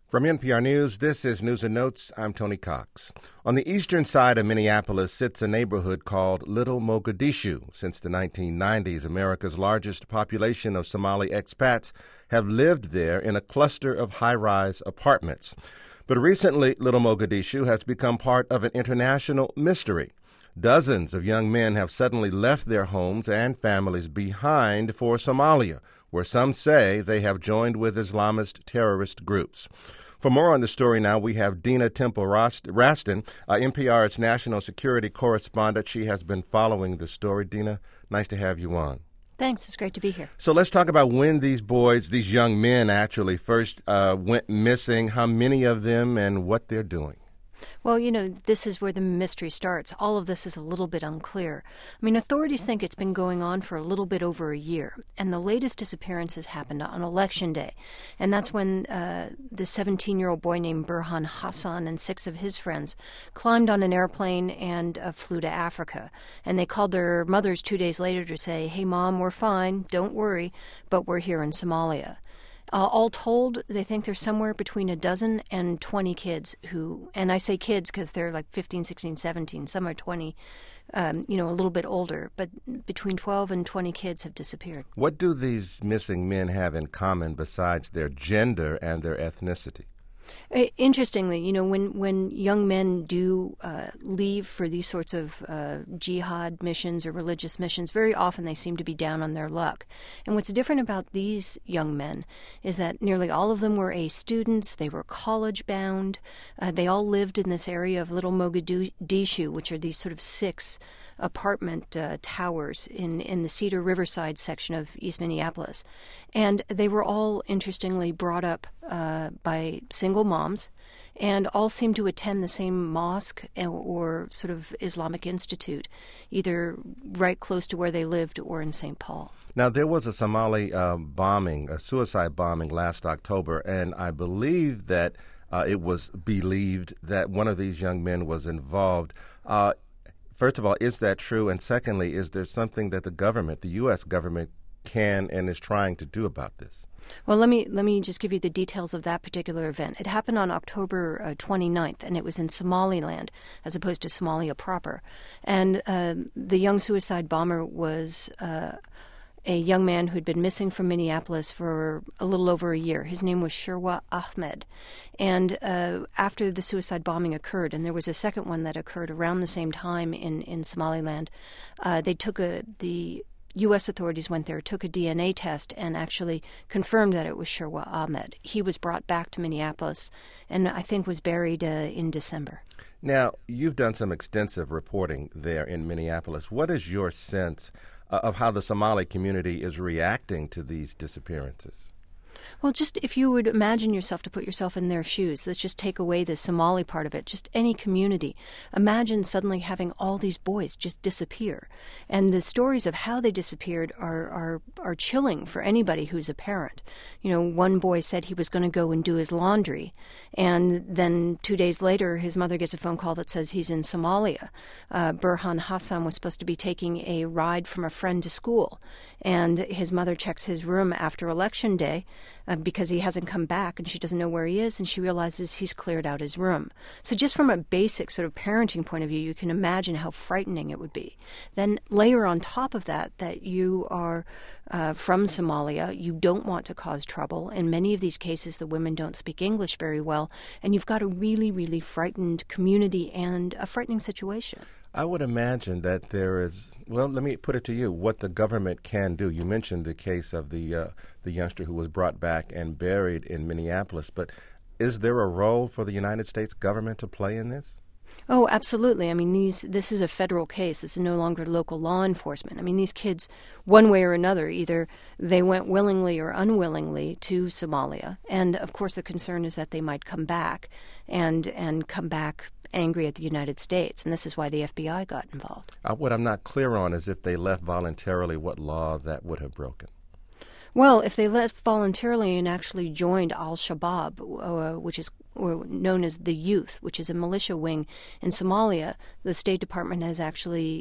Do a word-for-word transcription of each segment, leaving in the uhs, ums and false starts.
From N P R News, this is News and Notes. I'm Tony Cox. On the eastern side of Minneapolis sits a neighborhood called Little Mogadishu. Since the nineteen nineties, America's largest population of Somali expats have lived there in a cluster of high-rise apartments. But recently, Little Mogadishu has become part of an international mystery. Dozens of young men have suddenly left their homes and families behind for Somalia, where some say they have joined with Islamist terrorist groups. For more on the story now, we have Dina Temple-Raston, uh, N P R's national security correspondent. She has been following the story. Dina, nice to have you on. Thanks. It's great to be here. So let's talk about when these boys, these young men actually first uh, went missing, how many of them, and what they're doing. Well, you know, this is where the mystery starts. All of this is a little bit unclear. I mean, authorities think it's been going on for a little bit over a year, and the latest disappearances happened on Election Day. And that's when uh, the seventeen-year-old boy named Burhan Hassan and six of his friends climbed on an airplane and uh, flew to Africa. And they called their mothers two days later to say, "Hey, Mom, we're fine, don't worry, but we're here in Somalia." Uh, all told, they think there's somewhere between a dozen and twenty kids who, and I say kids because they're like fifteen, sixteen, seventeen, some are twenty, um, you know, a little bit older, but between twelve and twenty kids have disappeared. What do these missing men have in common besides their gender and their ethnicity? Interestingly, you know, when, when young men do uh, leave for these sorts of uh, jihad missions or religious missions, very often they seem to be down on their luck. And what's different about these young men is that nearly all of them were A students, they were college-bound, uh, they all lived in this area of Little Mogadishu, which are these sort of six apartment uh, towers in, in the Cedar Riverside section of East Minneapolis. And they were all, interestingly, brought up uh, by single moms and all seemed to attend the same mosque or sort of Islamic institute, either right close to where they lived or in Saint Paul. Now, there was a Somali uh, bombing, a suicide bombing last October, and I believe that uh, it was believed that one of these young men was involved. Uh, First of all, is that true? And secondly, is there something that the government, the U S government, can and is trying to do about this? Well, let me let me just give you the details of that particular event. It happened on October uh, twenty-ninth, and it was in Somaliland as opposed to Somalia proper. And uh, the young suicide bomber was uh, a young man who'd been missing from Minneapolis for a little over a year. His name was Sherwa Ahmed. And uh, after the suicide bombing occurred, and there was a second one that occurred around the same time in, in Somaliland, uh, they took a, the U S authorities went there, took a D N A test, and actually confirmed that it was Sherwa Ahmed. He was brought back to Minneapolis and I think was buried uh, in December. Now, you've done some extensive reporting there in Minneapolis. What is your sense uh, of how the Somali community is reacting to these disappearances? Well, just if you would imagine yourself to put yourself in their shoes, let's just take away the Somali part of it, just any community. Imagine suddenly having all these boys just disappear. And the stories of how they disappeared are, are, are chilling for anybody who's a parent. You know, one boy said he was going to go and do his laundry, and then two days later his mother gets a phone call that says he's in Somalia. Uh, Burhan Hassan was supposed to be taking a ride from a friend to school, and his mother checks his room after Election Day, Uh, because he hasn't come back and she doesn't know where he is, and she realizes he's cleared out his room. So just from a basic sort of parenting point of view, you can imagine how frightening it would be. Then layer on top of that that you are uh, from Somalia, you don't want to cause trouble. In many of these cases, the women don't speak English very well, and you've got a really, really frightened community and a frightening situation. I would imagine that there is, well, let me put it to you, what the government can do. You mentioned the case of the uh, the youngster who was brought back and buried in Minneapolis, but is there a role for the United States government to play in this? Oh, absolutely. I mean, these this is a federal case. This is no longer local law enforcement. I mean, these kids, one way or another, either they went willingly or unwillingly to Somalia. And, of course, the concern is that they might come back and and come back angry at the United States. And this is why the F B I got involved. Uh, what I'm not clear on is if they left voluntarily, what law that would have broken. Well, if they left voluntarily and actually joined al-Shabaab, uh, which is or known as the Youth, which is a militia wing in Somalia, the State Department has actually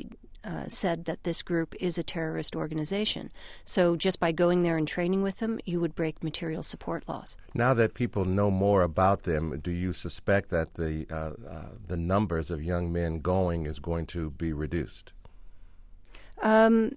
uh, said that this group is a terrorist organization. So just by going there and training with them, you would break material support laws. Now that people know more about them, do you suspect that the uh, uh, the numbers of young men going is going to be reduced? Um,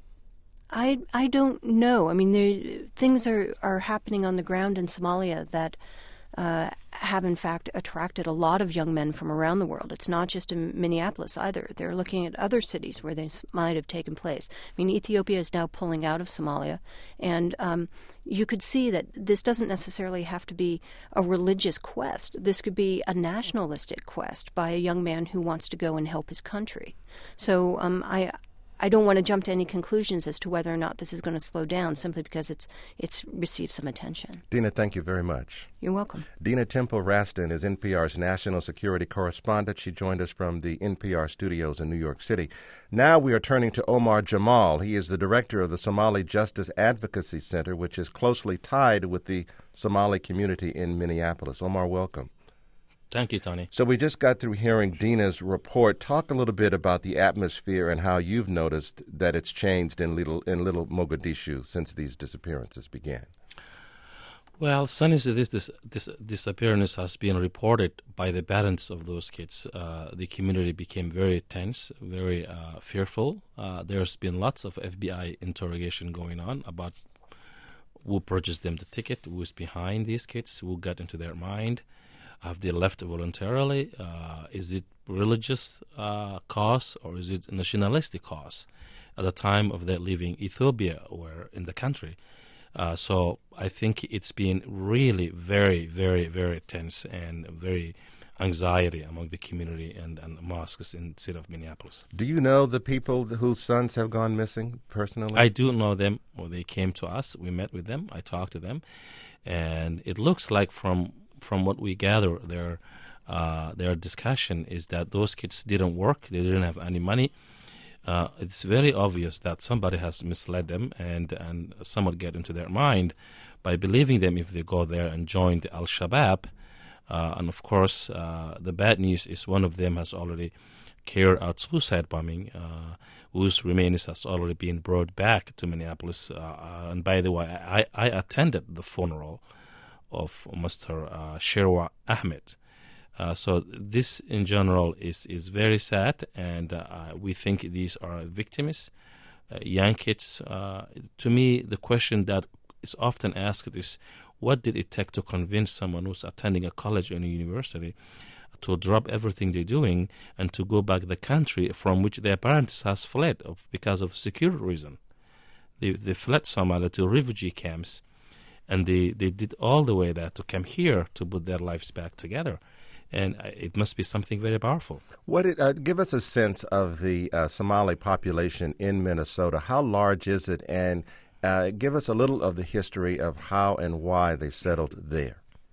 I I don't know. I mean, there, things are, are happening on the ground in Somalia that uh, have, in fact, attracted a lot of young men from around the world. It's not just in Minneapolis either. They're looking at other cities where they might have taken place. I mean, Ethiopia is now pulling out of Somalia, and um, you could see that this doesn't necessarily have to be a religious quest. This could be a nationalistic quest by a young man who wants to go and help his country. So um, I... I don't want to jump to any conclusions as to whether or not this is going to slow down simply because it's it's received some attention. Dina, thank you very much. You're welcome. Dina Temple Raston is N P R's national security correspondent. She joined us from the N P R studios in New York City. Now we are turning to Omar Jamal. He is the director of the Somali Justice Advocacy Center, which is closely tied with the Somali community in Minneapolis. Omar, welcome. Thank you, Tony. So we just got through hearing Dina's report. Talk a little bit about the atmosphere and how you've noticed that it's changed in Little in Little Mogadishu since these disappearances began. Well, since this, this, this disappearance has been reported by the parents of those kids, uh, the community became very tense, very uh, fearful. Uh, there's been lots of F B I interrogation going on about who purchased them the ticket, who's behind these kids, who got into their mind. Have they left voluntarily? Uh, is it religious uh, cause or is it nationalistic cause at the time of their leaving Ethiopia or in the country? Uh, so I think it's been really very, very, very tense and very anxiety among the community and, and mosques in the city of Minneapolis. Do you know the people whose sons have gone missing personally? I do know them. Well, they came to us. We met with them. I talked to them. And it looks like from From what we gather, their uh, their discussion is that those kids didn't work, they didn't have any money. Uh, it's very obvious that somebody has misled them and, and somewhat get into their mind by believing them if they go there and join the Al-Shabaab. Uh, and of course, uh, the bad news is one of them has already carried out suicide bombing, uh, whose remains has already been brought back to Minneapolis. Uh, and by the way, I, I attended the funeral of Mister Uh, Sherwa Ahmed. Uh, so this, in general, is, is very sad, and uh, we think these are victims, uh, young kids. Uh, to me, the question that is often asked is, what did it take to convince someone who's attending a college or a university to drop everything they're doing and to go back to the country from which their parents has fled of, because of security reason? They, they fled Somalia to refugee camps. And they, they did all the way there to come here to put their lives back together. And it must be something very powerful. What it, uh, give us a sense of the uh, Somali population in Minnesota. How large is it? And uh, give us a little of the history of how and why they settled there.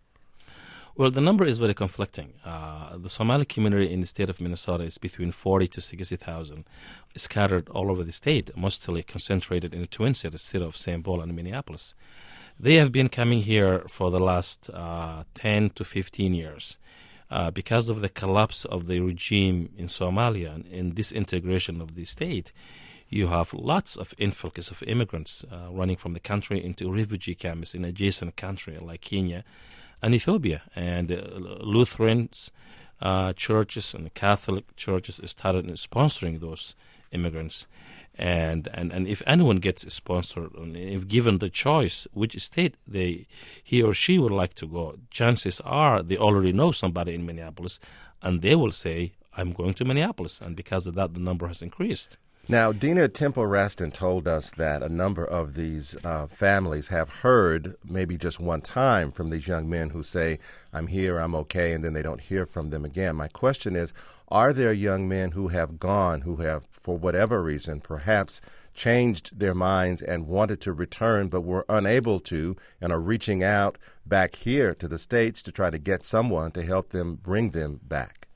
Well, the number is very conflicting. Uh, the Somali community in the state of Minnesota is between forty to sixty thousand, scattered all over the state, mostly concentrated in the twin cities, city of Saint Paul and Minneapolis. They have been coming here for the last uh, ten to fifteen years uh, because of the collapse of the regime in Somalia and in disintegration of the state. You have lots of influx of immigrants uh, running from the country into refugee camps in adjacent countries like Kenya and Ethiopia. And uh, Lutherans uh, churches and Catholic churches started sponsoring those immigrants. And, and and if anyone gets sponsored, if given the choice which state they he or she would like to go, chances are they already know somebody in Minneapolis, and they will say, I'm going to Minneapolis. And because of that, the number has increased. Now, Dina Temple Raston told us that a number of these uh, families have heard maybe just one time from these young men who say, I'm here, I'm okay, and then they don't hear from them again. My question is, are there young men who have gone, who have, for whatever reason, perhaps changed their minds and wanted to return but were unable to and are reaching out back here to the States to try to get someone to help them bring them back?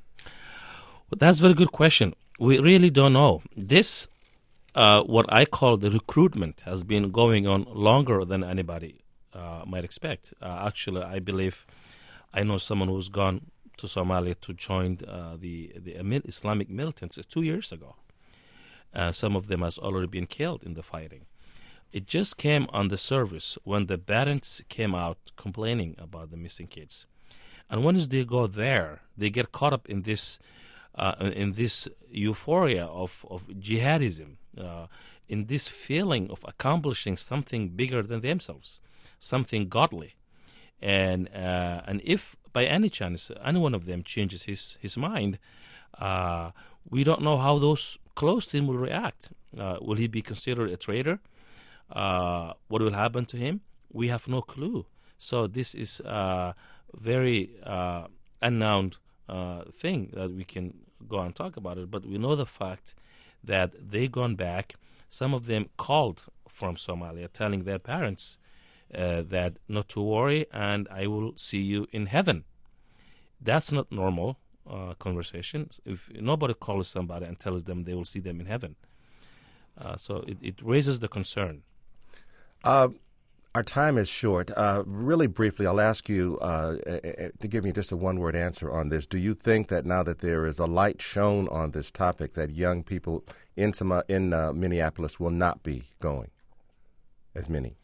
Well, that's a very good question. We really don't know. This, uh, what I call the recruitment, has been going on longer than anybody uh, might expect. Uh, actually, I believe I know someone who's gone to Somalia to join uh, the, the Islamic militants two years ago. Uh, some of them has already been killed in the fighting. It just came on the surface when the parents came out complaining about the missing kids. And once they go there, they get caught up in this uh, in this euphoria of, of jihadism, uh, in this feeling of accomplishing something bigger than themselves, something godly. And uh, and if by any chance any one of them changes his, his mind, uh, we don't know how those close to him will react. Uh, will he be considered a traitor? Uh, what will happen to him? We have no clue. So this is a very uh, unknown uh, thing that we can go and talk about it. But we know the fact that they gone back. Some of them called from Somalia, telling their parents uh, that not to worry, and I will see you in heaven. That's not normal uh, conversation. If nobody calls somebody and tells them they will see them in heaven, uh, so it, it raises the concern. Uh, our time is short. Uh, really briefly, I'll ask you uh, to give me just a one-word answer on this. Do you think that now that there is a light shown on this topic, that young people in some, uh, in uh, Minneapolis will not be going, as many?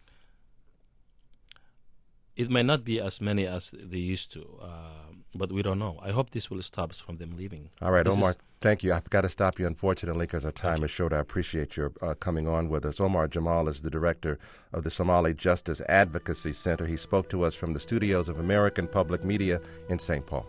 It may not be as many as they used to, uh, but we don't know. I hope this will stop us from them leaving. All right, this Omar, is... thank you. I've got to stop you, unfortunately, because our time is short. I appreciate your uh, coming on with us. Omar Jamal is the director of the Somali Justice Advocacy Center. He spoke to us from the studios of American Public Media in Saint Paul.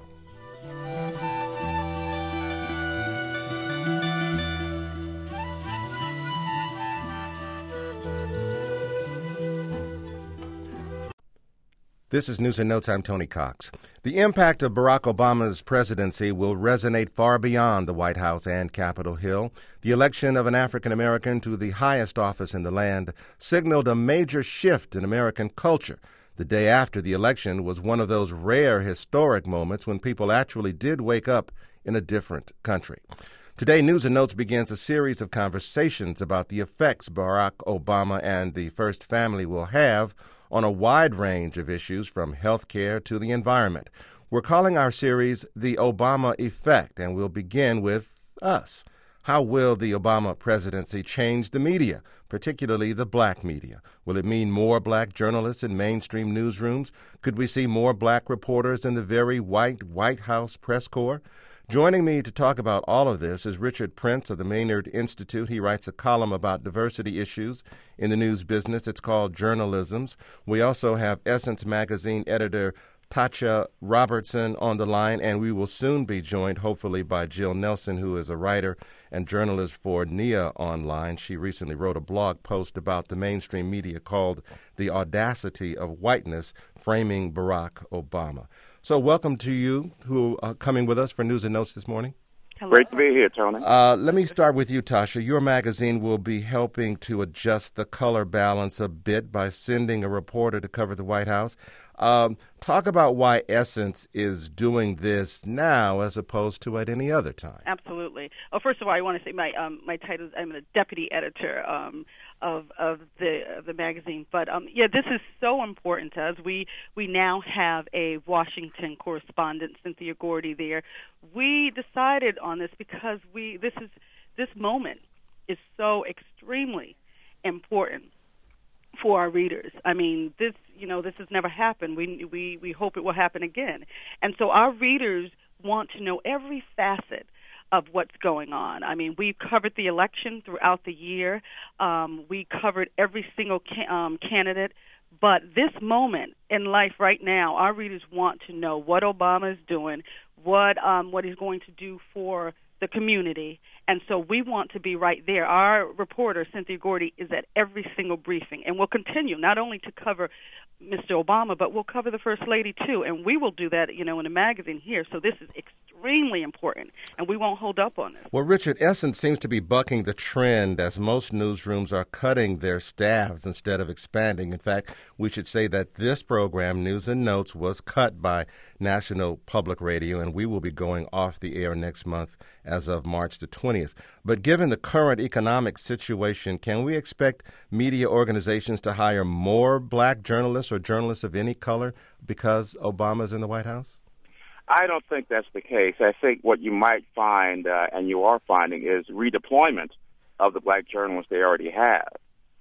This is News and Notes. I'm Tony Cox. The impact of Barack Obama's presidency will resonate far beyond the White House and Capitol Hill. The election of an African American to the highest office in the land signaled a major shift in American culture. The day after the election was one of those rare historic moments when people actually did wake up in a different country. Today, News and Notes begins a series of conversations about the effects Barack Obama and the First Family will have on a wide range of issues from health care to the environment. We're calling our series The Obama Effect, and we'll begin with us. How will the Obama presidency change the media, particularly the black media? Will it mean more black journalists in mainstream newsrooms? Could we see more black reporters in the very white White House press corps? Joining me to talk about all of this is Richard Prince of the Maynard Institute. He writes a column about diversity issues in the news business. It's called Journalisms. We also have Essence Magazine editor Tasha Robertson on the line, and we will soon be joined, hopefully, by Jill Nelson, who is a writer and journalist for N I A Online. She recently wrote a blog post about the mainstream media called The Audacity of Whiteness, Framing Barack Obama. So welcome to you who are coming with us for News and Notes this morning. Hello. Great to be here, Tony. Uh, let me start with you, Tasha. Your magazine will be helping to adjust the color balance a bit by sending a reporter to cover the White House. Um, talk about why Essence is doing this now as opposed to at any other time. Absolutely. Oh, first of all, I want to say my um, my title is I'm the deputy editor um, of of the of the magazine. But um, yeah, this is so important to us. We we now have a Washington correspondent, Cynthia Gordy, there. We decided on this because we this is this moment is so extremely important for our readers. I mean, this, you know, this has never happened. We we we hope it will happen again. And so our readers want to know every facet of what's going on. I mean, we've covered the election throughout the year. Um, we covered every single ca- um, candidate. But this moment in life right now, our readers want to know what Obama is doing, what um, what he's going to do for the community. And so we want to be right there. Our reporter, Cynthia Gordy, is at every single briefing, and we'll continue not only to cover Mister Obama, but we'll cover the First Lady, too, and we will do that, you know, in the magazine here. So this is extremely important, and we won't hold up on this. Well, Richard, Essence seems to be bucking the trend as most newsrooms are cutting their staffs instead of expanding. In fact, we should say that this program, News and Notes, was cut by National Public Radio, and we will be going off the air next month as of March the twentieth. But given the current economic situation, can we expect media organizations to hire more black journalists or journalists of any color because Obama's in the White House? I don't think that's the case. I think what you might find, uh, and you are finding, is redeployment of the black journalists they already have.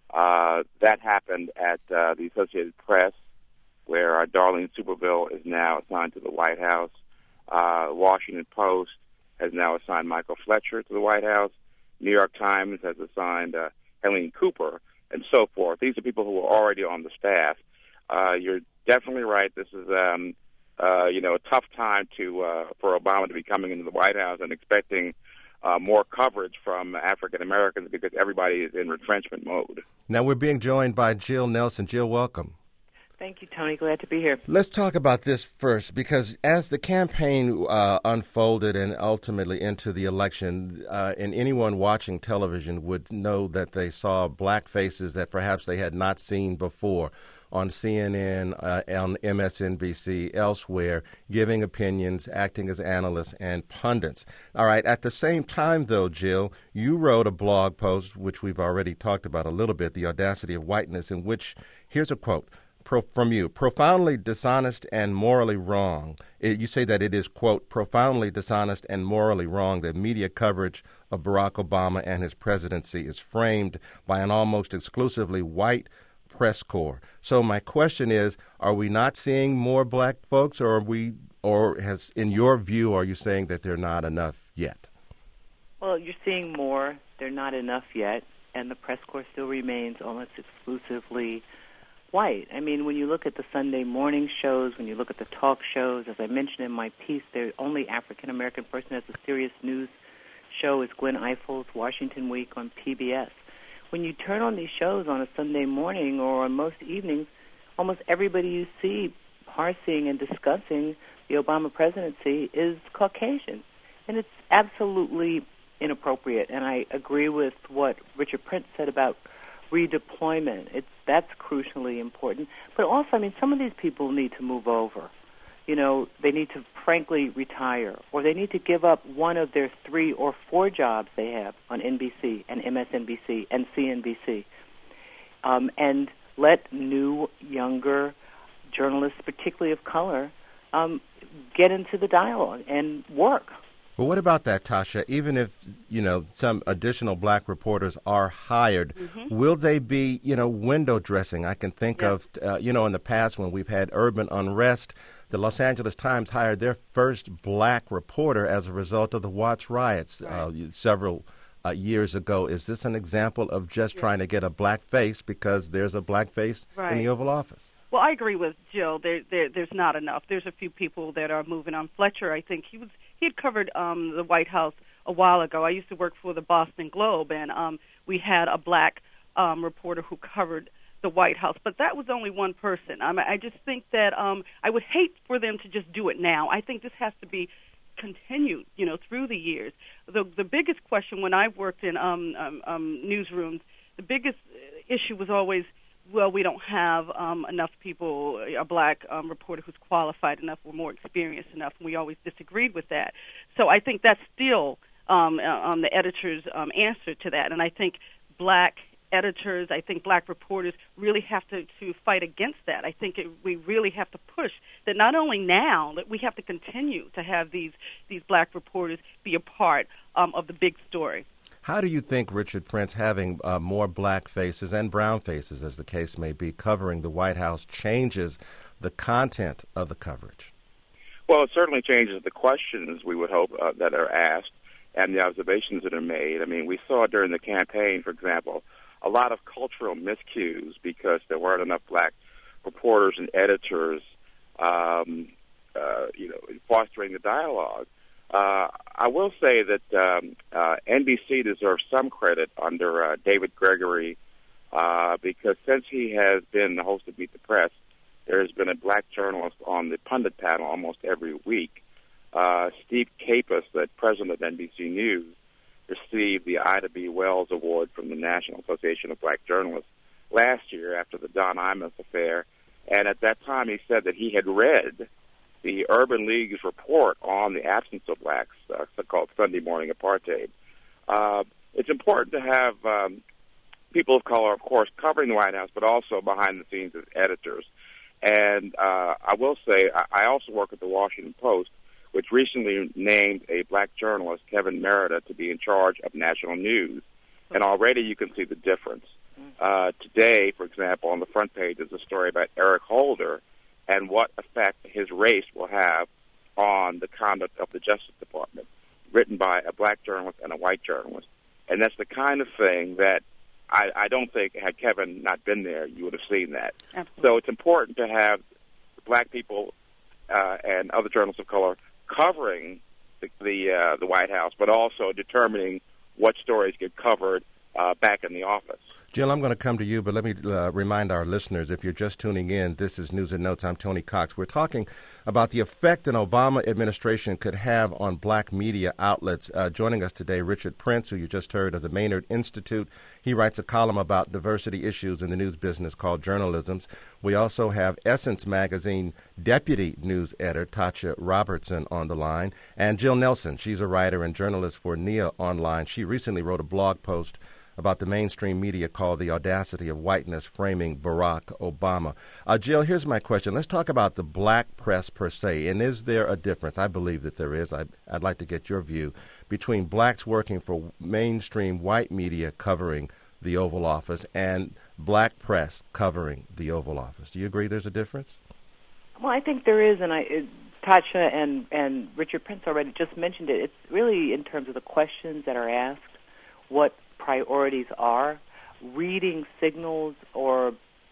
Uh, that happened at uh, the Associated Press, where uh, Darlene Superville is now assigned to the White House. Uh, Washington Post has now assigned Michael Fletcher to the White House. New York Times has assigned uh, Helene Cooper, and so forth. These are people who are already on the staff. Uh, you're definitely right. This is, um, uh, you know, a tough time to uh, for Obama to be coming into the White House and expecting uh, more coverage from African Americans because everybody is in retrenchment mode. Now we're being joined by Jill Nelson. Jill, welcome. Thank you, Tony. Glad to be here. Let's talk about this first, because as the campaign uh, unfolded and ultimately into the election, uh, and anyone watching television would know that they saw black faces that perhaps they had not seen before on C N N, uh, on M S N B C, elsewhere, giving opinions, acting as analysts and pundits. All right. At the same time, though, Jill, you wrote a blog post, which we've already talked about a little bit, The Audacity of Whiteness, in which, here's a quote pro- from you, profoundly dishonest and morally wrong. It, you say that it is, quote, profoundly dishonest and morally wrong that media coverage of Barack Obama and his presidency is framed by an almost exclusively white press corps. So my question is, are we not seeing more black folks, or are we, or has, in your view, are you saying that they're not enough yet? Well, you're seeing more. They're not enough yet, and the press corps still remains almost exclusively white. I mean, when you look at the Sunday morning shows, when you look at the talk shows, as I mentioned in my piece, the only African-American person who has a serious news show is Gwen Eifel's Washington Week on P B S. When you turn on these shows on a Sunday morning or on most evenings, almost everybody you see parsing and discussing the Obama presidency is Caucasian. And it's absolutely inappropriate. And I agree with what Richard Prince said about redeployment. It's that's crucially important. But also, I mean, some of these people need to move over. You know, they need to frankly retire, or they need to give up one of their three or four jobs they have on N B C and M S N B C and C N B C, um, and let new, younger journalists, particularly of color, um, get into the dialogue and work. Well, what about that, Tasha? Even if, you know, some additional black reporters are hired, mm-hmm. will they be, you know, window dressing? I can think yeah. of, uh, you know, in the past when we've had urban unrest, the Los Angeles Times hired their first black reporter as a result of the Watts riots right. uh, several uh, years ago. Is this an example of just yeah. trying to get a black face because there's a black face right. in the Oval Office? Well, I agree with Jill. There, there, there's not enough. There's a few people that are moving on. Fletcher, I think he was he had covered um, the White House a while ago. I used to work for the Boston Globe, and um, we had a black um, reporter who covered the White House. But that was only one person. I, mean, I just think that um, I would hate for them to just do it now. I think this has to be continued, you know, through the years. The the biggest question when I worked in um, um, um, newsrooms, the biggest issue was always, well, we don't have um, enough people, a black um, reporter who's qualified enough or more experienced enough, and we always disagreed with that. So I think that's still um, on the editor's um, answer to that, and I think black editors, I think black reporters really have to, to fight against that. I think it, we really have to push that not only now, that we have to continue to have these, these black reporters be a part um, of the big story. How do you think Richard Prince, having uh, more black faces and brown faces, as the case may be, covering the White House changes the content of the coverage? Well, it certainly changes the questions, we would hope, uh, that are asked and the observations that are made. I mean, we saw during the campaign, for example, a lot of cultural miscues because there weren't enough black reporters and editors, um, uh, you know, fostering the dialogue. Uh, I will say that um, uh, N B C deserves some credit under uh, David Gregory uh, because since he has been the host of Meet the Press, there has been a black journalist on the pundit panel almost every week. Uh, Steve Capus, the president of N B C News, received the Ida B. Wells Award from the National Association of Black Journalists last year after the Don Imus affair, and at that time he said that he had read the Urban League's report on the absence of blacks, uh, so-called Sunday morning apartheid. Uh, it's important to have um, people of color, of course, covering the White House, but also behind the scenes as editors. And uh, I will say, I, I also work at the Washington Post, which recently named a black journalist, Kevin Merida, to be in charge of national news. and already you can see the difference. Uh, today, for example, on the front page is a story about Eric Holder and what effect his race will have on the conduct of the Justice Department, written by a black journalist and a white journalist. And that's the kind of thing that I, I don't think, had Kevin not been there, you would have seen that. Absolutely. So it's important to have black people uh, and other journalists of color covering the the, uh, the White House, but also determining what stories get covered uh, back in the office. Jill, I'm going to come to you, but let me uh, remind our listeners, if you're just tuning in, this is News and Notes. I'm Tony Cox. We're talking about the effect an Obama administration could have on black media outlets. Uh, joining us today, Richard Prince, who you just heard of the Maynard Institute. He writes a column about diversity issues in the news business called Journalisms. We also have Essence Magazine deputy news editor Tasha Robertson on the line, and Jill Nelson. She's a writer and journalist for N E A Online. She recently wrote a blog post about the mainstream media called The Audacity of Whiteness Framing Barack Obama. Uh, Jill, here's my question. Let's talk about the black press per se, and is there a difference? I believe that there is. I, I'd like to get your view between blacks working for mainstream white media covering the Oval Office and black press covering the Oval Office. Do you agree there's a difference? Well, I think there is, and I, it, Tasha and, and Richard Prince already just mentioned it. It's really in terms of the questions that are asked, what priorities are, reading signals or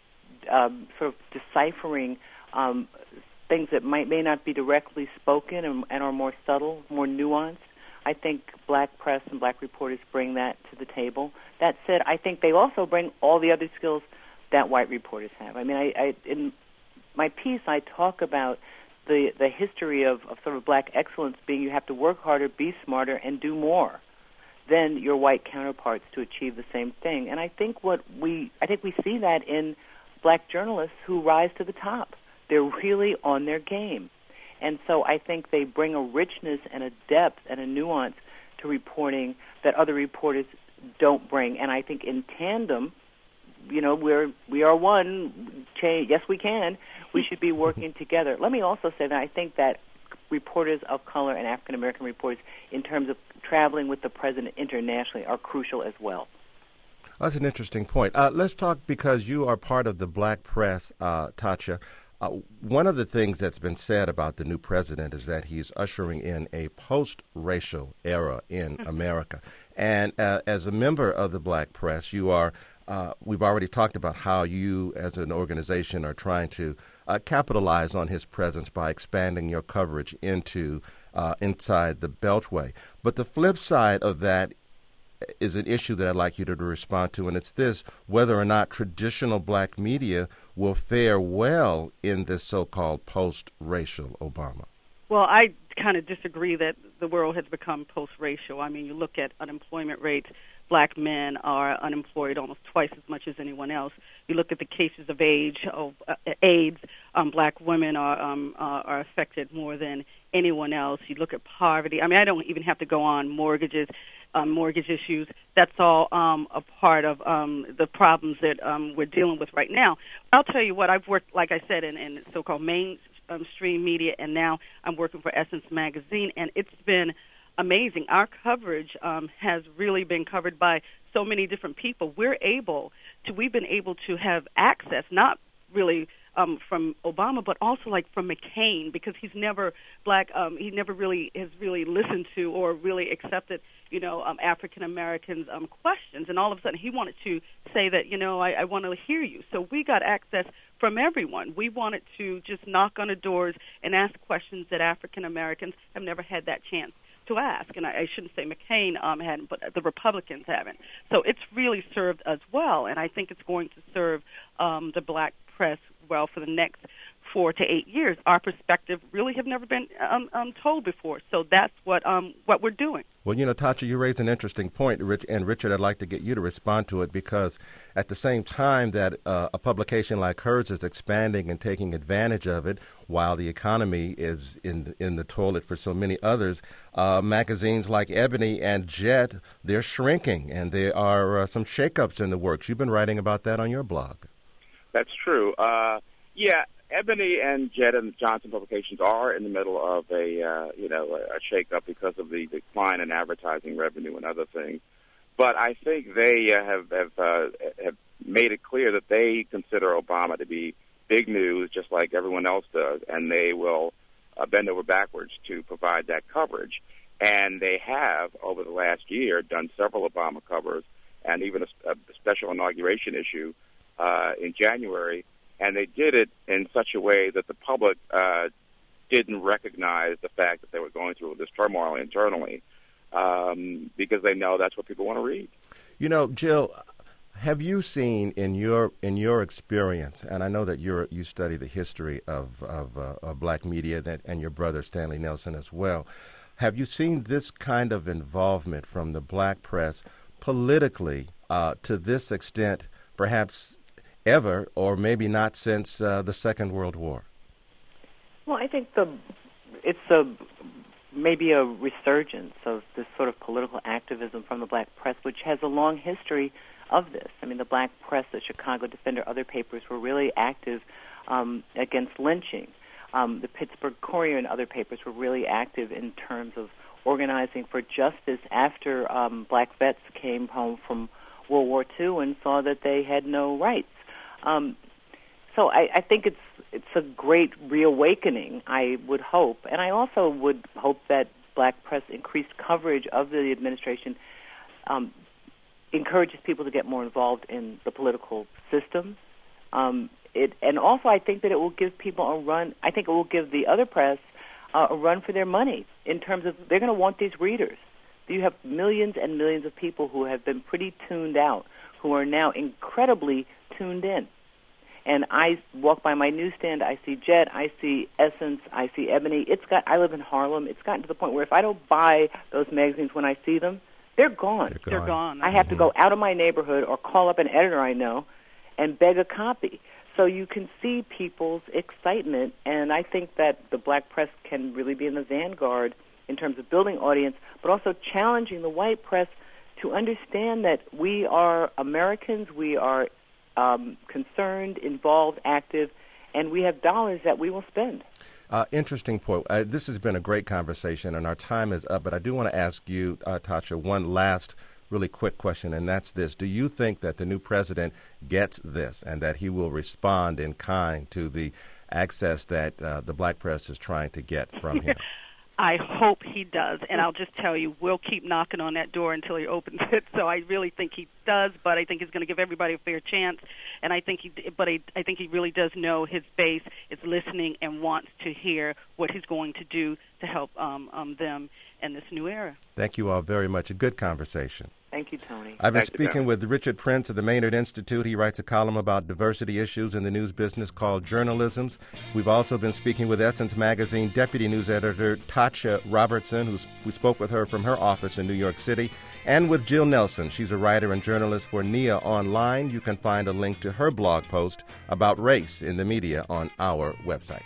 um, sort of deciphering um, things that might may not be directly spoken and, and are more subtle, more nuanced. I think black press and black reporters bring that to the table. That said, I think they also bring all the other skills that white reporters have. I mean, I, I in my piece, I talk about the the history of, of sort of black excellence being you have to work harder, be smarter, and do more than your white counterparts to achieve the same thing. And I think what we I think we see that in black journalists who rise to the top. They're really on their game. And so I think they bring a richness and a depth and a nuance to reporting that other reporters don't bring. And I think in tandem, you know, we're we are one. Yes, we can. We should be working together. Let me also say that I think that reporters of color and African American reporters, in terms of traveling with the president internationally, are crucial as well. That's an interesting point. Uh, let's talk, because you are part of the black press, uh, Tasha. Uh, one of the things that's been said about the new president is that he's ushering in a post-racial era in America. And uh, as a member of the black press, you are, uh, we've already talked about how you as an organization are trying to uh, capitalize on his presence by expanding your coverage into uh, inside the Beltway. But the flip side of that is an issue that I'd like you to respond to, and it's this: whether or not traditional black media will fare well in this so-called post-racial Obama. Well, I kind of disagree that the world has become post-racial. I mean, you look at unemployment rates, black men are unemployed almost twice as much as anyone else. You look at the cases of age, of uh, AIDS, um, black women are um, uh, are affected more than anyone else. You look at poverty. I mean, I don't even have to go on mortgages. Um, mortgage issues, that's all um, a part of um, the problems that um, we're dealing with right now. I'll tell you what, I've worked, like I said, in, in so-called mainstream media, and now I'm working for Essence Magazine, and it's been amazing. Our coverage um, has really been covered by so many different people. We're able to, we've been able to have access, not really Um, from Obama, but also like from McCain, because he's never black. Um, he never really has really listened to or really accepted, you know, um, African Americans' um, questions. And all of a sudden, he wanted to say that, you know, I, I want to hear you. So we got access from everyone. We wanted to just knock on the doors and ask questions that African Americans have never had that chance to ask. And I, I shouldn't say McCain um, hadn't, but the Republicans haven't. So it's really served us well, and I think it's going to serve um, the black press well for the next four to eight years. Our perspective really have never been um, um, told before, so that's what um, what we're doing. Well, you know, Tasha, you raised an interesting point, Rich, and Richard, I'd like to get you to respond to it, because at the same time that uh, a publication like hers is expanding and taking advantage of it, while the economy is in in the toilet for so many others, uh, magazines like Ebony and Jet, they're shrinking, and there are uh, some shakeups in the works. You've been writing about that on your blog. That's true. Uh, yeah, Ebony and Jet and Johnson Publications are in the middle of a uh, you know a shakeup because of the decline in advertising revenue and other things. but I think they uh, have have, uh, have made it clear that they consider Obama to be big news, just like everyone else does, and they will uh, bend over backwards to provide that coverage. And they have, over the last year, done several Obama covers, and even a, a special inauguration issue uh, in January. And they did it in such a way that the public uh, didn't recognize the fact that they were going through this turmoil internally, um, because they know that's what people want to read. You know, Jill, have you seen in your in your experience, and I know that you you study the history of of, uh, of black media, that, and your brother Stanley Nelson as well, have you seen this kind of involvement from the black press politically uh, to this extent, perhaps ever, or maybe not since uh, the Second World War? Well, I think the it's a maybe a resurgence of this sort of political activism from the black press, which has a long history of this. I mean, the black press, the Chicago Defender, other papers were really active um, against lynching. Um, the Pittsburgh Courier and other papers were really active in terms of organizing for justice after um, black vets came home from World War Two and saw that they had no rights. Um, so I, I think it's it's a great reawakening, I would hope. And I also would hope that black press increased coverage of the administration um, encourages people to get more involved in the political system. Um, it, and also I think that it will give people a run. I think it will give the other press uh, a run for their money in terms of they're going to want these readers. You have millions and millions of people who have been pretty tuned out, who are now incredibly tuned in. And I walk by my newsstand, I see Jet, I see Essence, I see Ebony. It's got. I live in Harlem. It's gotten to the point where if I don't buy those magazines when I see them, they're gone. They're gone. They're gone. I have mm-hmm. to go out of my neighborhood or call up an editor I know and beg a copy. So you can see people's excitement, and I think that the black press can really be in the vanguard in terms of building audience, but also challenging the white press to understand that we are Americans, we are um, concerned, involved, active, and we have dollars that we will spend. Uh, interesting point. Uh, this has been a great conversation, and our time is up, but I do want to ask you, uh, Tasha, one last really quick question, and that's this. Do you think that the new president gets this and that he will respond in kind to the access that uh, the black press is trying to get from him? I hope he does, and I'll just tell you, we'll keep knocking on that door until he opens it. So I really think he does, but I think he's going to give everybody a fair chance. And I think he, but I, I think he really does know his base is listening and wants to hear what he's going to do to help um, um, them in this new era. Thank you all very much. A good conversation. Thank you, Tony. I've been Thank speaking you, with Richard Prince of the Maynard Institute. He writes a column about diversity issues in the news business called Journalisms. We've also been speaking with Essence Magazine deputy news editor Tasha Robertson, who's, we spoke with her from her office in New York City, and with Jill Nelson. She's a writer and journalist for N I A Online. You can find a link to her blog post about race in the media on our website.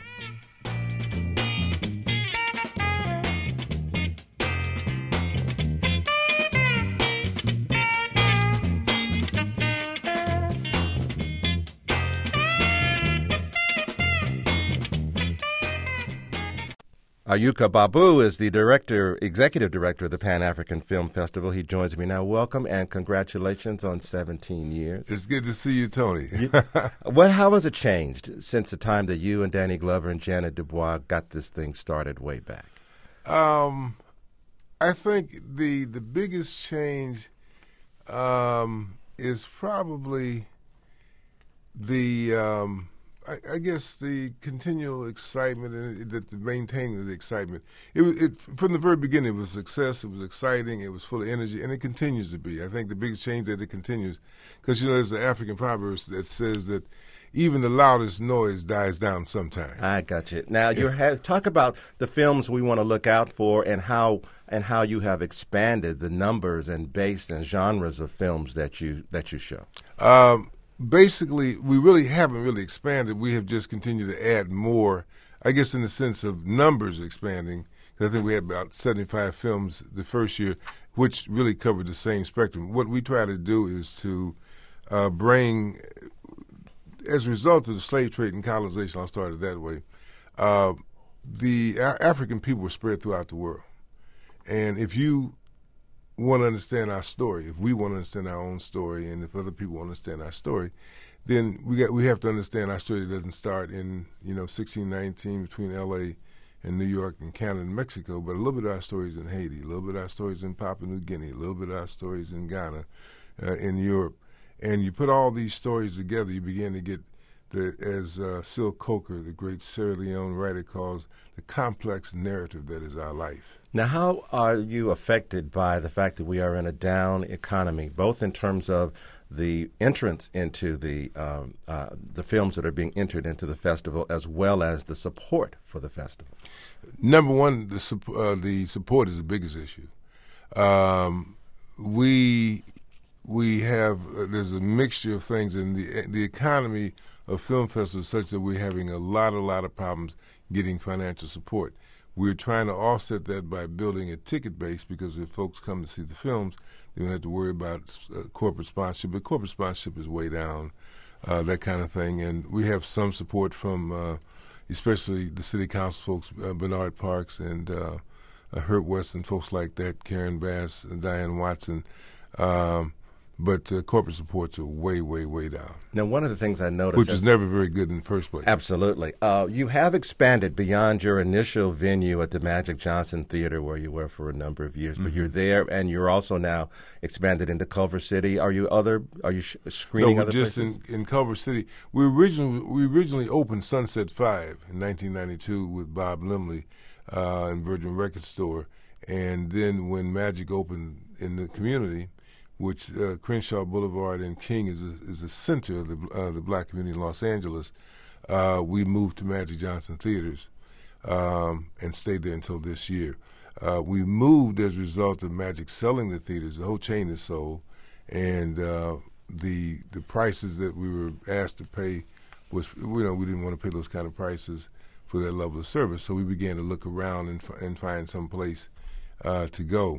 Ayuka Babu is the director, executive director of the Pan-African Film Festival. He joins me now. Welcome and congratulations on seventeen years. It's good to see you, Tony. What? How has it changed since the time that you and Danny Glover and Janet Dubois got this thing started way back? Um, I think the the biggest change um, is probably the. Um, I, I guess the continual excitement and the, the maintaining of the excitement. It was it, from the very beginning. It was a success. It was exciting. It was full of energy, and it continues to be. I think the biggest change that it continues, because you know there's an African proverb that says that even the loudest noise dies down sometime. I got you. Now you have talk about the films we want to look out for, and how and how you have expanded the numbers and base and genres of films that you that you show. Um, Basically, we really haven't really expanded. We have just continued to add more, I guess in the sense of numbers expanding. I think we had about seventy-five films the first year, which really covered the same spectrum. What we try to do is to uh, bring, as a result of the slave trade and colonization, I'll start it that way, uh, the a- African people were spread throughout the world. And if you want to understand our story, if we want to understand our own story, and if other people want to understand our story, then we got we have to understand our story doesn't start in you know sixteen nineteen between L A and New York and Canada and Mexico, but a little bit of our stories in Haiti, a little bit of our stories in Papua New Guinea, a little bit of our stories in Ghana, uh, in Europe, and you put all these stories together, you begin to get the, as uh, Syl Coker, the great Sierra Leone writer, calls the complex narrative that is our life. Now, how are you affected by the fact that we are in a down economy, both in terms of the entrance into the um, uh, the films that are being entered into the festival, as well as the support for the festival? Number one, the, uh, the support is the biggest issue. Um, we we have uh, there's a mixture of things, and the the economy of film festivals is such that we're having a lot, a lot of problems getting financial support. We're trying to offset that by building a ticket base, because if folks come to see the films, they don't have to worry about uh, corporate sponsorship. But corporate sponsorship is way down, uh, that kind of thing. And we have some support from uh, especially the city council folks, uh, Bernard Parks and uh, uh, Hurt West and folks like that, Karen Bass and Diane Watson. Um, But uh, corporate supports are way, way, way down. Now, one of the things I noticed... Which is never very good in the first place. Absolutely. Uh, you have expanded beyond your initial venue at the Magic Johnson Theater, where you were for a number of years. Mm-hmm. But you're there, and you're also now expanded into Culver City. Are you other? Are you sh- screening no, other just places? in, in Culver City. We originally we originally opened Sunset Five in nineteen ninety-two with Bob Limley uh, in Virgin Record Store. And then when Magic opened in the community, which uh, Crenshaw Boulevard and King is a, is the center of the uh, the black community in Los Angeles, uh, we moved to Magic Johnson Theaters um, and stayed there until this year. Uh, we moved as a result of Magic selling the theaters. The whole chain is sold, and uh, the the prices that we were asked to pay was, you know, we didn't want to pay those kind of prices for that level of service. So we began to look around and, f- and find some place uh, to go.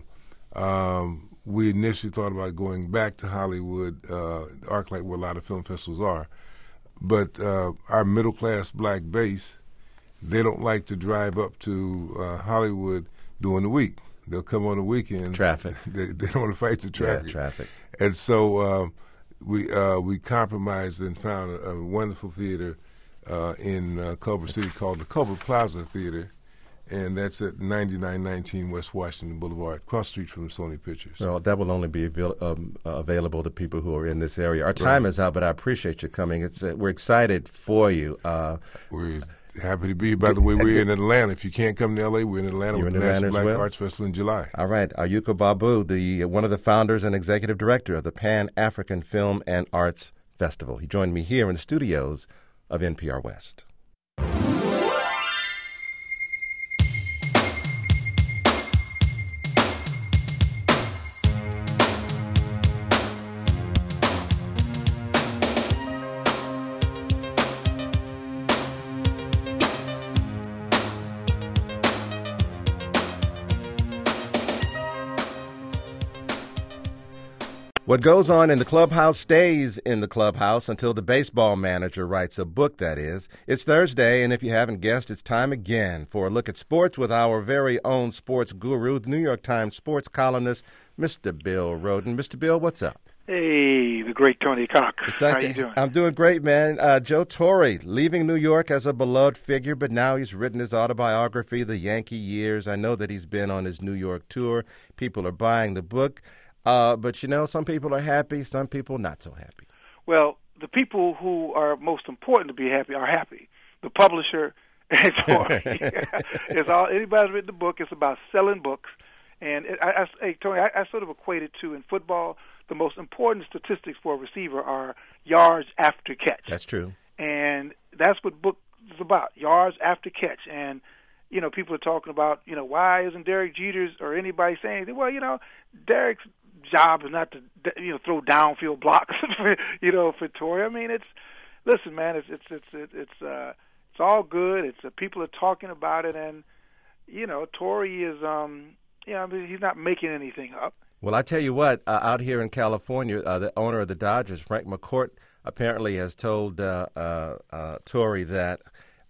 Um, We initially thought about going back to Hollywood, uh, ArcLight, where a lot of film festivals are. But uh, our middle-class black base, they don't like to drive up to uh, Hollywood during the week. They'll come on the weekend. Traffic. They, they don't want to fight the traffic. Yeah, traffic. And so uh, we uh, we compromised and found a, a wonderful theater uh, in uh, Culver City called the Culver Plaza Theater. And that's at ninety-nine nineteen West Washington Boulevard, cross street from Sony Pictures. Well, that will only be avail- um, uh, available to people who are in this area. Our time right. is out, but I appreciate you coming. It's uh, we're excited for you. Uh, we're happy to be here. By the way, we're in Atlanta. If you can't come to L A, we're in Atlanta You're with in the National Black well? Arts Festival in July. All right. Ayuko Babu, the one of the founders and executive director of the Pan-African Film and Arts Festival. He joined me here in the studios of N P R West. What goes on in the clubhouse stays in the clubhouse until the baseball manager writes a book, that is. It's Thursday, and if you haven't guessed, it's time again for a look at sports with our very own sports guru, the New York Times sports columnist, Mister Bill Rhoden. Mister Bill, what's up? Hey, the great Tony Cox. How to, you doing? I'm doing great, man. Uh, Joe Torre, leaving New York as a beloved figure, but now he's written his autobiography, The Yankee Years. I know that he's been on his New York tour. People are buying the book. Uh, but, you know, some people are happy, some people not so happy. Well, the people who are most important to be happy are happy. The publisher and Tony. It's all, anybody's written the book, it's about selling books. And it, I, I, hey, Tony, I, I sort of equate it to, in football, the most important statistics for a receiver are yards after catch. That's true. And that's what book is about, yards after catch. And, you know, people are talking about, you know, why isn't Derek Jeter's or anybody saying anything? Well, you know, Derek's job is not to, you know, throw downfield blocks for, you know, for Torre. I mean, it's, listen, man, it's, it's, it's, it's, uh, it's all good. It's, uh, people are talking about it, and, you know, Torre is, um, you know, I mean, he's not making anything up. Well, I tell you what, uh, out here in California, uh, the owner of the Dodgers, Frank McCourt, apparently has told uh, uh, uh, Torre that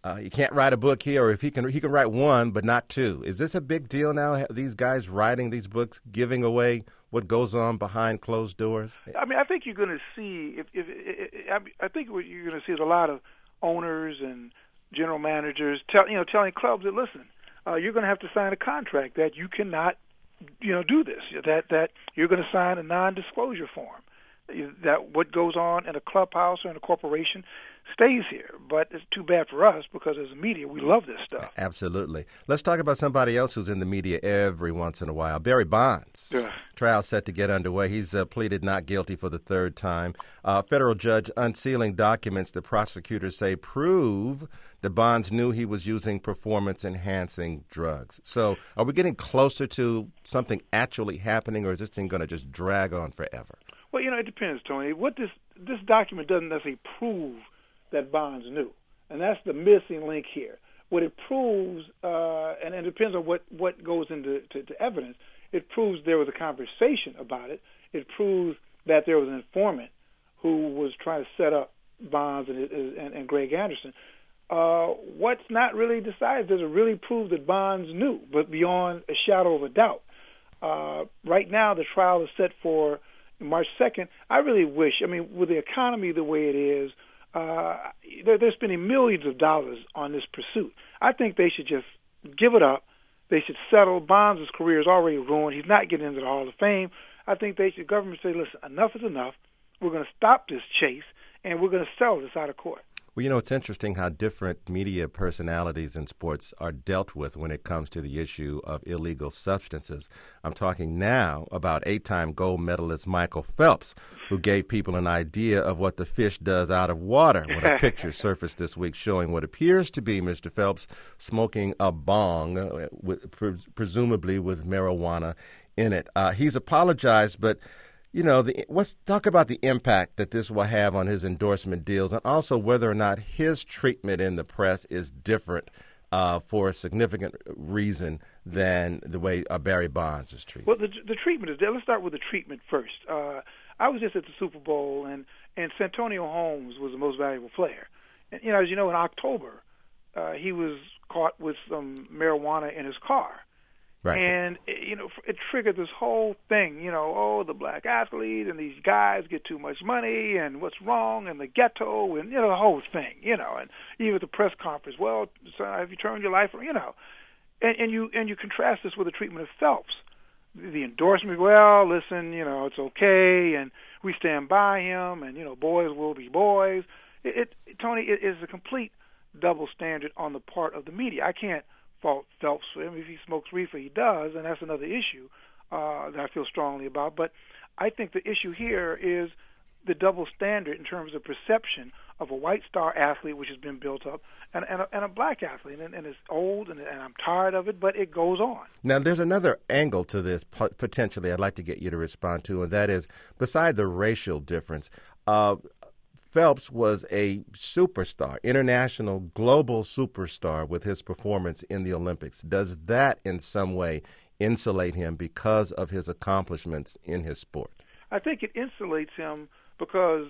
Uh, you can't write a book here, or if he can, he can write one, but not two. Is this a big deal now? These guys writing these books, giving away what goes on behind closed doors? I mean, I think you're going to see. If, if, if I think what you're going to see is a lot of owners and general managers, tell you know, telling clubs that listen, uh, you're going to have to sign a contract that you cannot, you know, do this. That that you're going to sign a non-disclosure form. That what goes on in a clubhouse or in a corporation stays here. But it's too bad for us because as a media, we love this stuff. Absolutely. Let's talk about somebody else who's in the media every once in a while. Barry Bonds. Yeah. Trial set to get underway. He's uh, pleaded not guilty for the third time. Uh, federal judge unsealing documents the prosecutors say prove that Bonds knew he was using performance-enhancing drugs. So are we getting closer to something actually happening, or is this thing going to just drag on forever? Well, you know, it depends, Tony. What this this document doesn't necessarily prove that Bonds knew, and that's the missing link here. What it proves, uh, and, and it depends on what, what goes into to, to evidence, it proves there was a conversation about it. It proves that there was an informant who was trying to set up Bonds and, and, and Greg Anderson. Uh, what's not really decided, does it really prove that Bonds knew, but beyond a shadow of a doubt. Uh, right now, the trial is set for March second. I really wish, I mean, with the economy the way it is, uh, they're, they're spending millions of dollars on this pursuit. I think they should just give it up. They should settle. Bonds' career is already ruined. He's not getting into the Hall of Fame. I think they should, government say, listen, enough is enough. We're going to stop this chase, and we're going to settle this out of court. Well, you know, it's interesting how different media personalities in sports are dealt with when it comes to the issue of illegal substances. I'm talking now about eight-time gold medalist Michael Phelps, who gave people an idea of what the fish does out of water when a picture surfaced this week showing what appears to be Mister Phelps smoking a bong, uh, with, pres- presumably with marijuana in it. Uh, he's apologized, but you know, the, let's talk about the impact that this will have on his endorsement deals, and also whether or not his treatment in the press is different uh, for a significant reason than the way uh, Barry Bonds is treated. Well, the, the treatment is there. Let's start with the treatment first. Uh, I was just at the Super Bowl, and, and Santonio Holmes was the most valuable player. And, you know, as you know, in October, uh, he was caught with some marijuana in his car. Right. And, you know, it triggered this whole thing, you know, oh, the black athlete and these guys get too much money and what's wrong and the ghetto and, you know, the whole thing, you know, and even at the press conference, well, son, have you turned your life around, you know. And, and you and you contrast this with the treatment of Phelps. The endorsement, well, listen, you know, it's okay and we stand by him and, you know, boys will be boys. It, it Tony, it is a complete double standard on the part of the media. I can't fault Phelps for him. If he smokes reefer, he does, and that's another issue uh, that I feel strongly about. But I think the issue here is the double standard in terms of perception of a white star athlete, which has been built up, and, and, a, and a black athlete. And, and it's old, and, and I'm tired of it, but it goes on. Now, there's another angle to this, potentially, I'd like to get you to respond to, and that is, beside the racial difference, uh, Phelps was a superstar, international, global superstar with his performance in the Olympics. Does that in some way insulate him because of his accomplishments in his sport? I think it insulates him because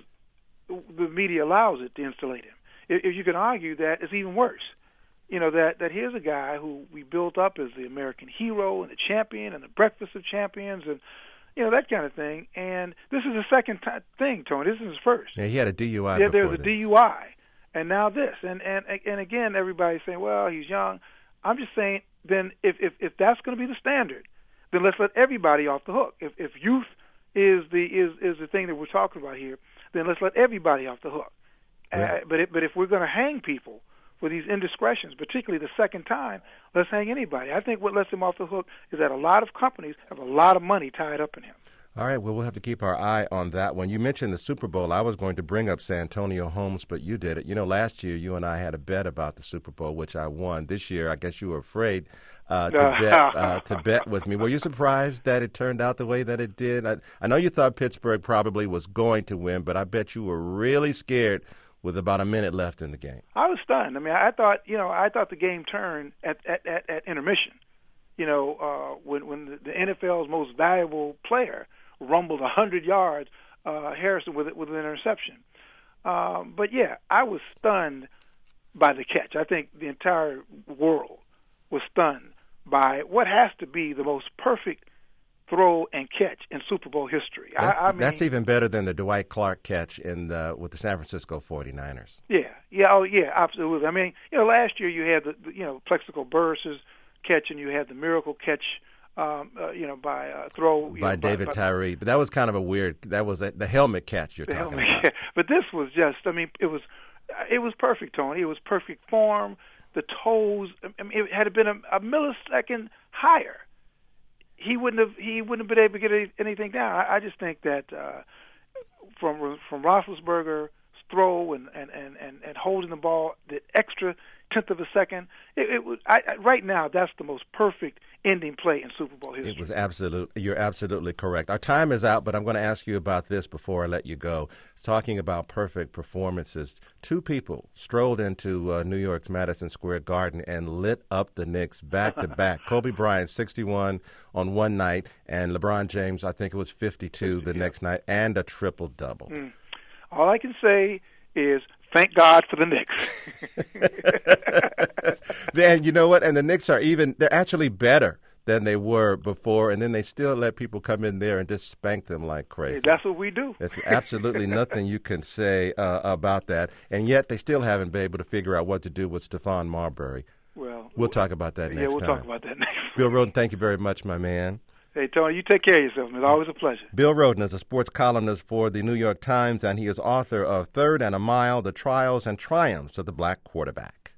the media allows it to insulate him. If you can argue that it's even worse, you know, that, that here's a guy who we built up as the American hero and the champion and the breakfast of champions and you know, that kind of thing. And this is the second t- thing, Tony. This is his first. Yeah, he had a D U I Yeah, before there's a this. D U I. And now this. And, and and again, everybody's saying, well, he's young. I'm just saying, then if, if, if that's going to be the standard, then let's let everybody off the hook. If if youth is the is, is the thing that we're talking about here, then let's let everybody off the hook. Yeah. Uh, but it, but if we're going to hang people for these indiscretions, particularly the second time, let's hang anybody. I think what lets him off the hook is that a lot of companies have a lot of money tied up in him. All right, well, we'll have to keep our eye on that one. You mentioned the Super Bowl. I was going to bring up Santonio Holmes, but you did it. You know, last year you and I had a bet about the Super Bowl, which I won. This year, I guess you were afraid uh, to, bet, uh, to bet with me. Were you surprised that it turned out the way that it did? I, I know you thought Pittsburgh probably was going to win, but I bet you were really scared with about a minute left in the game. I was stunned. I mean, I thought, you know, I thought the game turned at at, at, at intermission. You know, uh, when when the, the N F L's most valuable player rumbled one hundred yards, uh, Harrison with with an interception. Um, but yeah, I was stunned by the catch. I think the entire world was stunned by what has to be the most perfect throw and catch in Super Bowl history. That, I, I mean, that's even better than the Dwight Clark catch in the, with the San Francisco forty-niners. Yeah, yeah, oh yeah, absolutely. I mean, you know, last year you had the, the you know Plexico Burress's catch, and you had the miracle catch, um, uh, you know, by uh, throw by know, David by, Tyree. But that was kind of a weird. That was a, the helmet catch you're the talking helmet, about. Yeah. But this was just. I mean, it was it was perfect, Tony. It was perfect form. The toes. I mean, it had been a, a millisecond higher, he wouldn't have he wouldn't have been able to get any, anything down. I, I just think that uh, from from Roethlisberger's throw and, and, and, and, and holding the ball, the extra tenth of a second, it, it was I, I, right now that's the most perfect ending play in Super Bowl history. It was absolute. You're absolutely correct. Our time is out, but I'm going to ask you about this before I let you go. Talking about perfect performances, two people strolled into uh, New York's Madison Square Garden and lit up the Knicks back to back. Kobe Bryant, sixty-one on one night, and LeBron James, I think it was fifty-two the next night, and a triple double. Mm. All I can say is thank God for the Knicks. Then you know what? And the Knicks are even, they're actually better than they were before, and then they still let people come in there and just spank them like crazy. That's what we do. There's absolutely nothing you can say uh, about that. And yet they still haven't been able to figure out what to do with Stephon Marbury. Well, we'll talk about that yeah, next we'll time. We'll talk about that next Bill Rhoden, thank you very much, my man. Hey, Tony, you take care of yourself. It's always a pleasure. Bill Rhoden is a sports columnist for the New York Times, and he is author of Third and a Mile, The Trials and Triumphs of the Black Quarterback.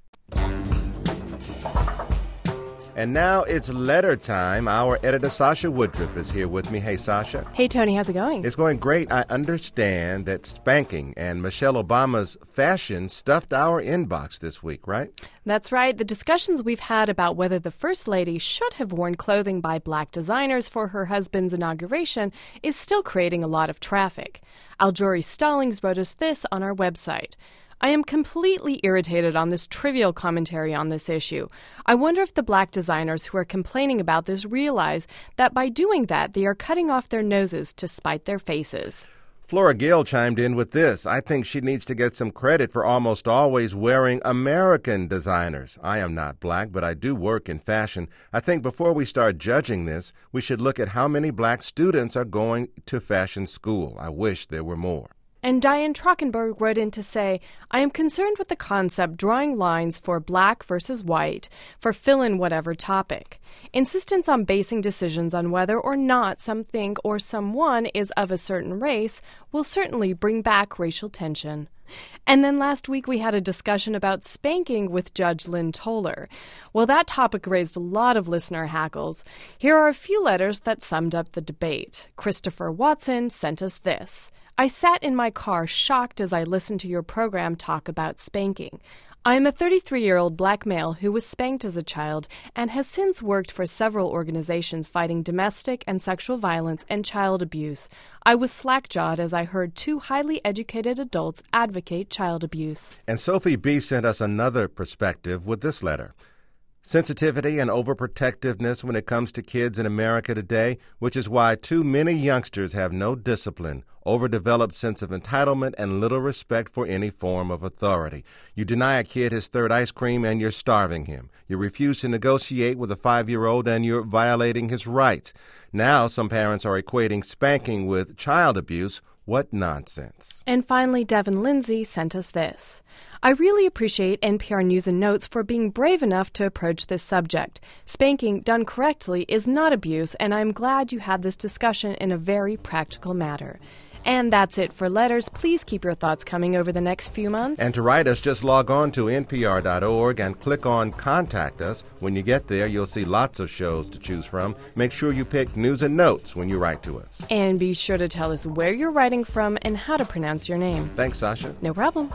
And now it's letter time. Our editor, Sasha Woodruff, is here with me. Hey, Sasha. Hey, Tony. How's it going? It's going great. I understand that spanking and Michelle Obama's fashion stuffed our inbox this week, right? That's right. The discussions we've had about whether the First Lady should have worn clothing by black designers for her husband's inauguration is still creating a lot of traffic. Aljuri Stallings wrote us this on our website. I am completely irritated on this trivial commentary on this issue. I wonder if the black designers who are complaining about this realize that by doing that, they are cutting off their noses to spite their faces. Flora Gill chimed in with this. I think she needs to get some credit for almost always wearing American designers. I am not black, but I do work in fashion. I think before we start judging this, we should look at how many black students are going to fashion school. I wish there were more. And Diane Trockenberg wrote in to say, I am concerned with the concept drawing lines for black versus white for fill-in whatever topic. Insistence on basing decisions on whether or not something or someone is of a certain race will certainly bring back racial tension. And then last week we had a discussion about spanking with Judge Lynn Toler. Well, that topic raised a lot of listener hackles. Here are a few letters that summed up the debate. Christopher Watson sent us this. I sat in my car shocked as I listened to your program talk about spanking. I am a thirty-three-year-old black male who was spanked as a child and has since worked for several organizations fighting domestic and sexual violence and child abuse. I was slack-jawed as I heard two highly educated adults advocate child abuse. And Sophie B. sent us another perspective with this letter. Sensitivity and overprotectiveness when it comes to kids in America today, which is why too many youngsters have no discipline, overdeveloped sense of entitlement, and little respect for any form of authority. You deny a kid his third ice cream and you're starving him. You refuse to negotiate with a five-year-old and you're violating his rights. Now some parents are equating spanking with child abuse. What nonsense. And finally, Devin Lindsay sent us this. I really appreciate N P R News and Notes for being brave enough to approach this subject. Spanking, done correctly, is not abuse, and I'm glad you had this discussion in a very practical manner. And that's it for letters. Please keep your thoughts coming over the next few months. And to write us, just log on to N P R dot org and click on Contact Us. When you get there, you'll see lots of shows to choose from. Make sure you pick News and Notes when you write to us. And be sure to tell us where you're writing from and how to pronounce your name. Thanks, Sasha. No problem.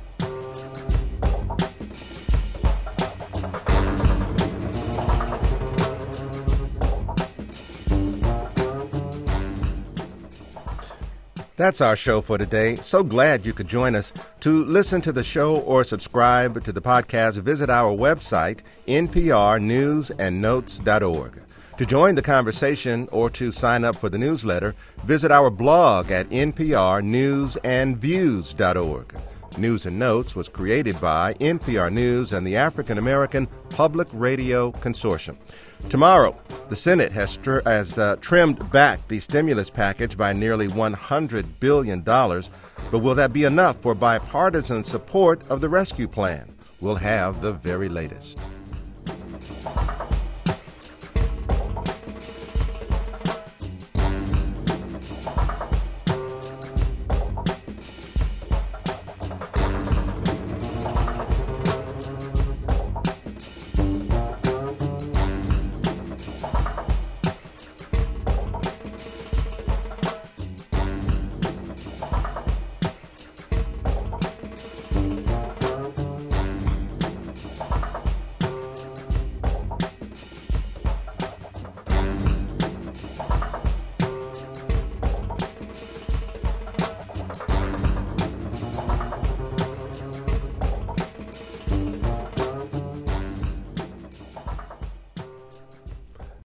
That's our show for today. So glad you could join us. To listen to the show or subscribe to the podcast, visit our website, N P R news and notes dot org. To join the conversation or to sign up for the newsletter, visit our blog at N P R news and views dot org. News and Notes was created by N P R News and the African American Public Radio Consortium. Tomorrow, the Senate has, str- has uh, trimmed back the stimulus package by nearly one hundred billion dollars. But will that be enough for bipartisan support of the rescue plan? We'll have the very latest.